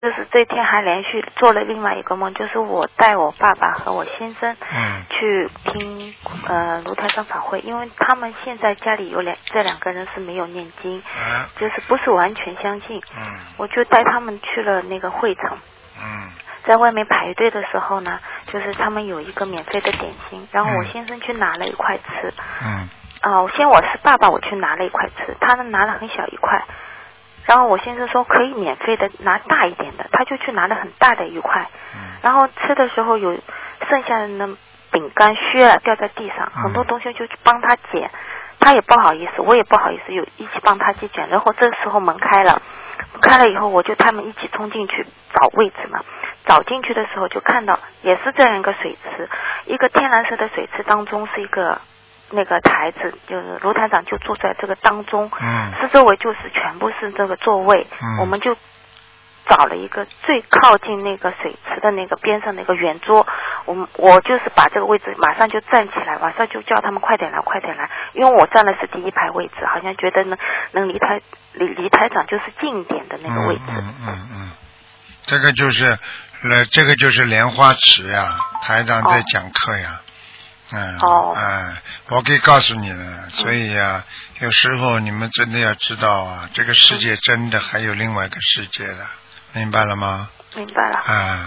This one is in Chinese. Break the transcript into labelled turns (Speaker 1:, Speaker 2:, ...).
Speaker 1: 就是这天还连续做了另外一个梦，就是我带我爸爸和我先生去听卢台长法会，因为他们现在家里有这两个人是没有念经，就是不是完全相信，我就带他们去了那个会场，在外面排队的时候呢，就是他们有一个免费的点心，然后我先生去拿了一块吃，我是爸爸，我去拿了一块吃，他呢拿了很小一块。然后我先生说可以免费的拿大一点的，他就去拿了很大的一块，然后吃的时候有剩下的那饼干削了掉在地上，很多同学就去帮他捡，他也不好意思，我也不好意思，有一起帮他去捡。然后这时候门开了以后，我就他们一起冲进去找位置嘛，找进去的时候就看到也是这样一个水池，一个天蓝色的水池当中是一个那个台子，就是卢台长就坐在这个当中，四周围就是全部是这个座位，我们就找了一个最靠近那个水池的那个边上那个圆桌，我就是把这个位置马上就站起来，马上就叫他们快点来，因为我站的是第一排位置，好像觉得能离台长就是近一点的那个位置。
Speaker 2: 这个就是莲花池呀，台长在讲课呀。我可以告诉你了，所以呀，有时候你们真的要知道啊，这个世界真的还有另外一个世界的，明白了吗？
Speaker 1: 明白了。